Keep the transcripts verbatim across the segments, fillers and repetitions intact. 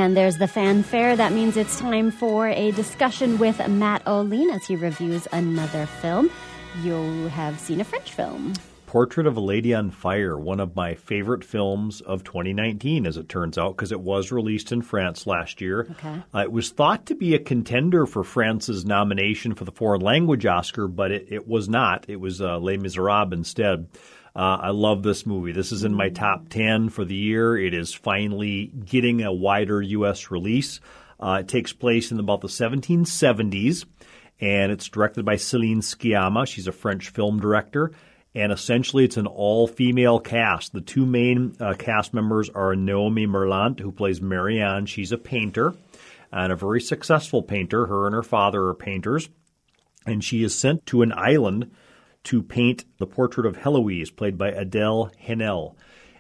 And there's the fanfare. That means it's time for a discussion with Matt Olien as he reviews another film. You have seen a French film. Portrait of a Lady on Fire, one of my favorite films of twenty nineteen, as it turns out, because it was released in France last year. Okay. Uh, it was thought to be a contender for France's nomination for the foreign language Oscar, but it, it was not. It was uh, Les Miserables instead. Uh, I love this movie. This is in my top ten for the year. It is finally getting a wider U S release. Uh, it takes place in about the seventeen seventies, and it's directed by Céline Sciamma. She's a French film director. And essentially, it's an all-female cast. The two main uh, cast members are Noémie Merlant, who plays Marianne. She's a painter and a very successful painter. Her and her father are painters. And she is sent to an island to paint the portrait of Heloise, played by Adèle Haenel.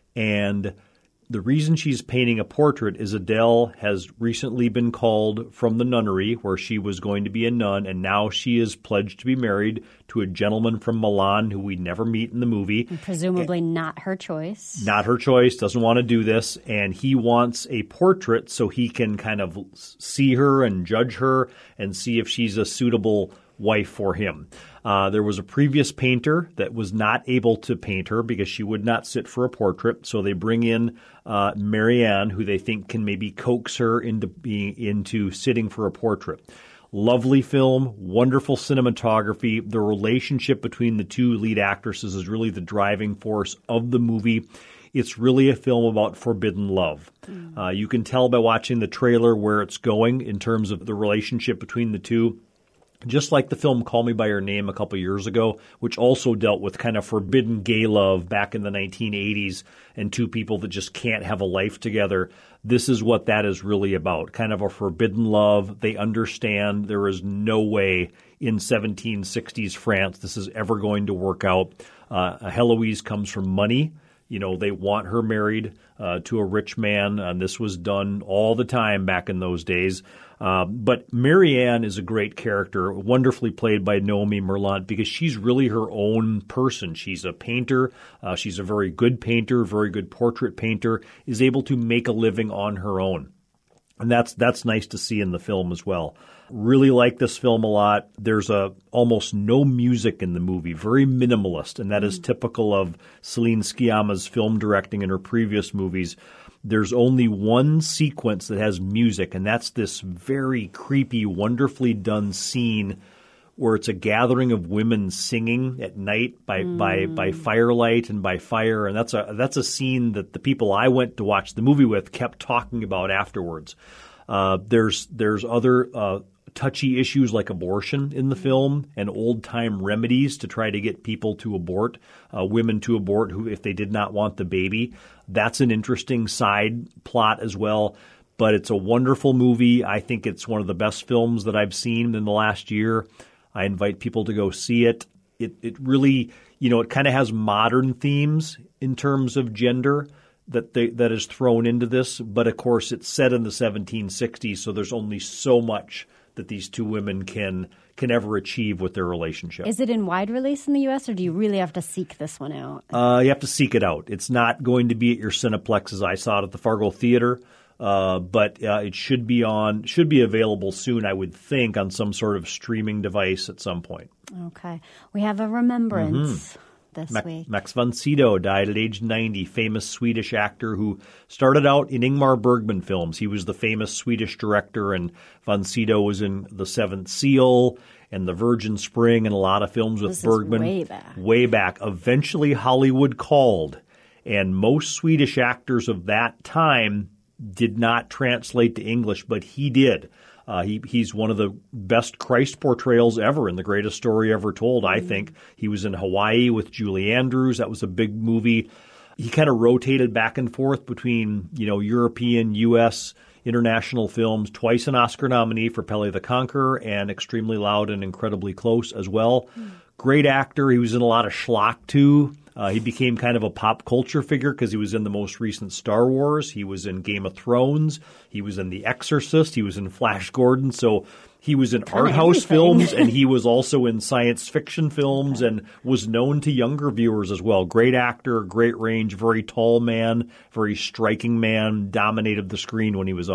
And the reason she's painting a portrait is Adele has recently been called from the nunnery where she was going to be a nun, and now she is pledged to be married to a gentleman from Milan who we never meet in the movie. And presumably and not her choice. Not her choice, doesn't want to do this, and he wants a portrait so he can kind of see her and judge her and see if she's a suitable wife for him. Uh, there was a previous painter that was not able to paint her because she would not sit for a portrait. So they bring in uh, Marianne, who they think can maybe coax her into being into sitting for a portrait. Lovely film, wonderful cinematography. The relationship between the two lead actresses is really the driving force of the movie. It's really a film about forbidden love. Mm. Uh, you can tell by watching the trailer where it's going in terms of the relationship between the two. Just like the film Call Me By Your Name a couple years ago, which also dealt with kind of forbidden gay love back in the nineteen eighties and two people that just can't have a life together. This is what that is really about, kind of a forbidden love. They understand there is no way in seventeen sixties France this is ever going to work out. Uh, Heloise comes from money. You know, they want her married uh, to a rich man, and this was done all the time back in those days. Uh, but Marianne is a great character, wonderfully played by Noémie Merlant, because she's really her own person. She's a painter. Uh, she's a very good painter, very good portrait painter, is able to make a living on her own. And that's that's nice to see in the film as well. Really like this film a lot. There's a almost no music in the movie, very minimalist, and that is typical of Céline Sciamma's film directing in her previous movies. There's only one sequence that has music, and that's this very creepy, wonderfully done scene where it's a gathering of women singing at night by, mm. by, by firelight and by fire. And that's a, that's a scene that the people I went to watch the movie with kept talking about afterwards. Uh, there's, there's other, uh, touchy issues like abortion in the film and old-time remedies to try to get people to abort, uh, women to abort who if they did not want the baby. That's an interesting side plot as well. But it's a wonderful movie. I think it's one of the best films that I've seen in the last year. I invite people to go see it. It, it really, you know, it kind of has modern themes in terms of gender that they, that is thrown into this. But, of course, it's set in the seventeen sixties, so there's only so much that these two women can can ever achieve with their relationship. Is it in wide release in the U S, or do you really have to seek this one out? Uh, you have to seek it out. It's not going to be at your Cineplex as I saw it at the Fargo Theater, uh, but uh, it should be on should be available soon, I would think, on some sort of streaming device at some point. Okay. We have a remembrance. Mm-hmm. This Max, week. Max von Sydow died at age ninety, famous Swedish actor who started out in Ingmar Bergman films. He was the famous Swedish director, and von Sydow was in The Seventh Seal and The Virgin Spring and a lot of films with this Bergman. Is way back. Way back. Eventually Hollywood called, and most Swedish actors of that time did not translate to English, but he did. Uh, he, he's one of the best Christ portrayals ever and the greatest story ever told, I think. He was in Hawaii with Julie Andrews. That was a big movie. He kind of rotated back and forth between, you know, European, U S, international films, twice an Oscar nominee for Pele the Conqueror and Extremely Loud and Incredibly Close as well. Mm. Great actor. He was in a lot of schlock, too. Uh, he became kind of a pop culture figure because he was in the most recent Star Wars. He was in Game of Thrones. He was in The Exorcist. He was in Flash Gordon. So he was in art house films, and he was also in science fiction films okay. and was known to younger viewers as well. Great actor, great range, very tall man, very striking man, dominated the screen when he was on it.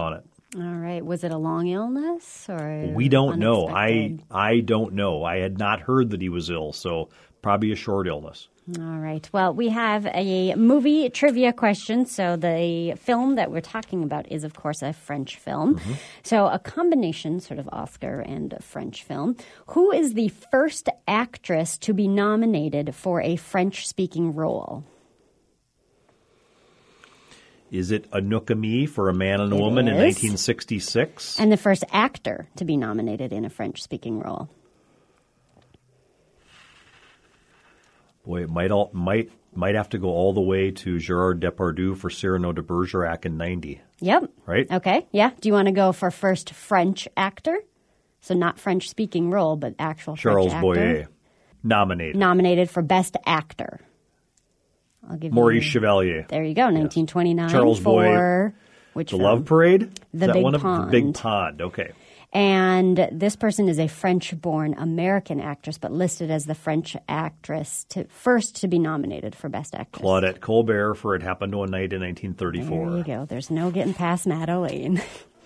All right. Was it a long illness or We don't know. I unexpected? I don't know. I had not heard that he was ill, so probably a short illness. All right. Well, we have a movie trivia question. So the film that we're talking about is, of course, a French film. Mm-hmm. So a combination sort of Oscar and a French film. Who is the first actress to be nominated for a French-speaking role? Is it Anouk Aimée for A Man and a It Woman in is. nineteen sixty-six? And the first actor to be nominated in a French-speaking role. Boy, it might all, might might have to go all the way to Gerard Depardieu for Cyrano de Bergerac in ninety. Yep. Right? Okay. Yeah. Do you want to go for first French actor? So not French-speaking role, but actual Charles French actor. Boyer, nominated. Nominated for best actor. I'll give Maurice you. Chevalier. There you go. nineteen twenty-nine. Charles for Boyer. which The film? Love Parade? Is The that Big one of Pond. The Big Pond. Okay. And this person is a French-born American actress, but listed as the French actress to first to be nominated for best actress. Claudette Colbert for It Happened One Night in nineteen thirty-four. There you go. There's no getting past Matt O'Lane.